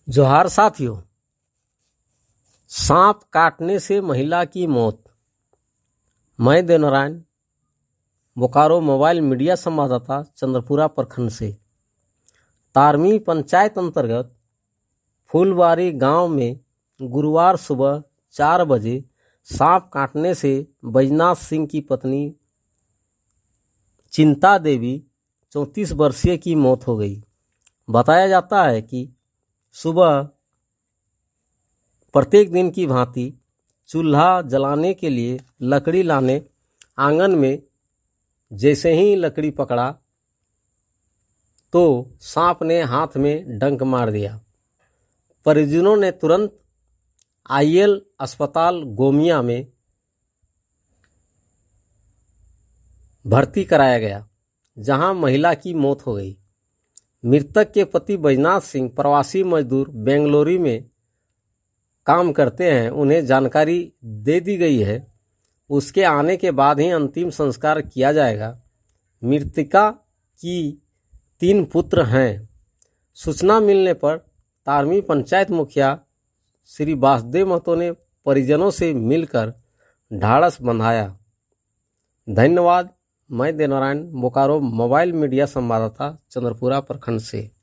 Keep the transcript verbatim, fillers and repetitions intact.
जोहार साथियों। सांप काटने से महिला की मौत। मैं देवनारायण, बोकारो मोबाइल मीडिया संवाददाता, चंद्रपुरा प्रखंड से। तारमी पंचायत अंतर्गत फूलबारी गांव में गुरुवार सुबह चार बजे सांप काटने से बैजनाथ सिंह की पत्नी चिंता देवी चौंतीस वर्षीय की मौत हो गई। बताया जाता है कि सुबह प्रत्येक दिन की भांति चूल्हा जलाने के लिए लकड़ी लाने आंगन में जैसे ही लकड़ी पकड़ा तो सांप ने हाथ में डंक मार दिया। परिजनों ने तुरंत आईएल अस्पताल गोमिया में भर्ती कराया गया, जहां महिला की मौत हो गई। मृतक के पति बैजनाथ सिंह प्रवासी मजदूर बेंगलुरु में काम करते हैं। उन्हें जानकारी दे दी गई है, उसके आने के बाद ही अंतिम संस्कार किया जाएगा। मृतका की तीन पुत्र हैं। सूचना मिलने पर तारमी पंचायत मुखिया श्री वासुदेव महतो ने परिजनों से मिलकर ढाढ़स बंधाया। धन्यवाद। मैं देवनारायण, बोकारो मोबाइल मीडिया संवाददाता, चंद्रपुरा प्रखंड से।